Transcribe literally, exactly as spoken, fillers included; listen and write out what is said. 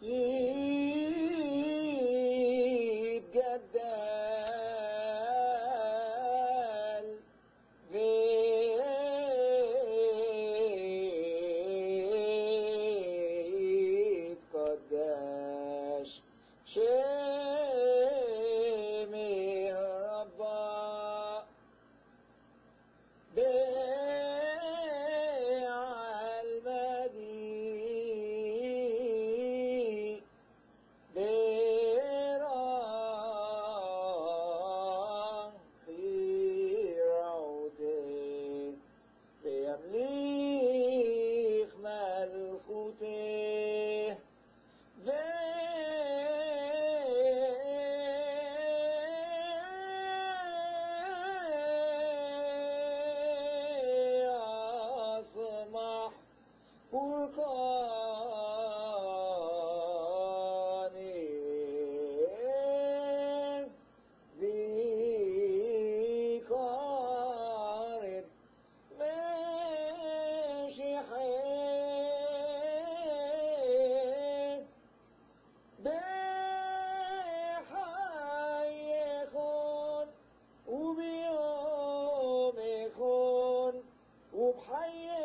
يتجدل بيتقدش شمي ربا بيع المدي بيران في روضه بيمليك ملكوته ويصمح فرقاني بقارب مشيحي بحي يكون وبيوم يكون وبحي